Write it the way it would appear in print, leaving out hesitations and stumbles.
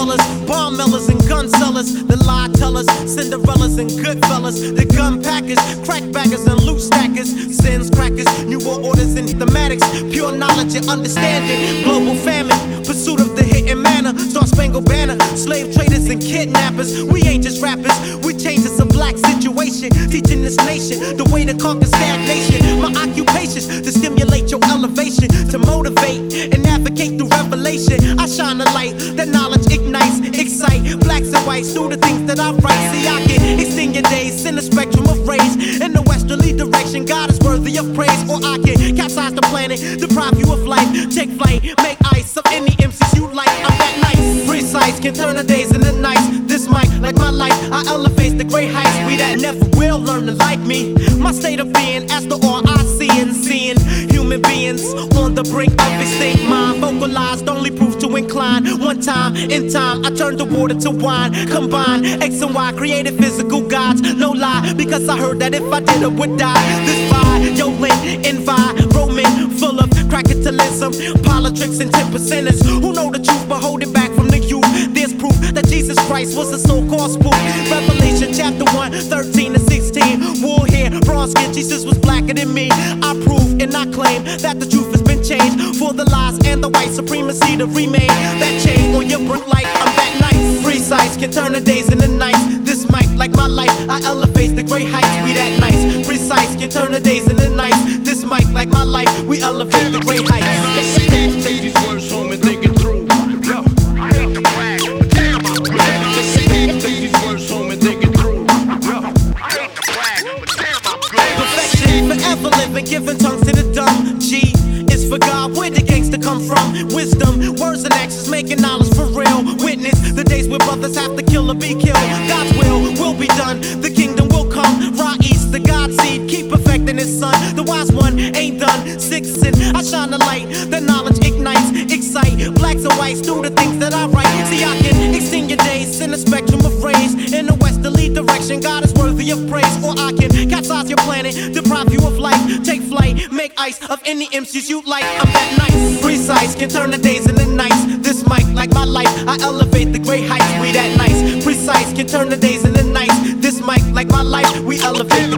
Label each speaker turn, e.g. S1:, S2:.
S1: dwellers, bomb mellers and gun sellers, the lie tellers, Cinderellas and Goodfellas, the gun packers, crack baggers and loot stackers, sins crackers, new world orders and thematics, pure knowledge and understanding, global famine, pursuit of the hidden manna, Star Spangled Banner, slave traders and kidnappers. We ain't just rappers, we change it's a black situation, teaching this nation the way to conquer stagnation. My occupation's to stimulate your elevation, to motivate and navigate through revelation. I shine a light, that knowledge ignites, excite blacks and whites through the things that I write. See, I can extend your days in the spectrum of rays in the westerly direction. God is worthy of praise, or I can capsize the planet, deprive you of life. Take flight, make ice of any MCs you like. I'm that nice, precise, can turn the days into nights. This mic, like my life, I elevate the great heights. We that never will learn to like me. My state of being, as the all I see and seeing human beings on the brink of extinct mind. Vocalized, only proof to incline. One time, in time, I turned the water to wine. Combine X and Y, created physical gods. No lie, because I heard that if I did, I would die. This vibe, Yolin, environment full of crackatilism, politics, and 10%ers who know the truth but hold it back from the youth. There's proof that Jesus Christ was a so-called spook. Revelation chapter 1, 13 to 16. Wool hair, bronze skin, Jesus was blacker than me. I prove and I claim that the truth has been changed for the lies and the white supremacy to remain. That chain on your brick light, I'm that nice. Precise, can turn the days into nights. This mic, like my life, I elevate the great heights. We that nice. Precise, can turn the days into nights. This mic, like my life, we elevate the great heights.
S2: Take these words home and think it through. Yo, I hate to brag, but damn, I'm good. Take these words home and think it through. Yo, I hate to brag, but damn, I'm good.
S1: Perfection, forever living, giving tongues to the dumb. G is for God, where the gangsta come from? Wisdom, words and actions, making knowledge for real. Witness the days where brothers have to kill or be killed. God's will be done. The kingdom will come. Ra East, the God seed, keep perfecting his son. The wise one ain't done. Six and I shine the light. The knowledge ignites, excite blacks and whites through the things that I write. See, I can extend your days in the spectrum of rays in the westerly direction. God is worthy of praise, or I can capsize your planet, deprive you of life. Take flight, make ice of any MCs you like. I'm that nice, precise, can turn the days into nights. This mic, like my life, I elevate the great heights. We that nice, precise, can turn the days into nights. This mic, like my life, we elevate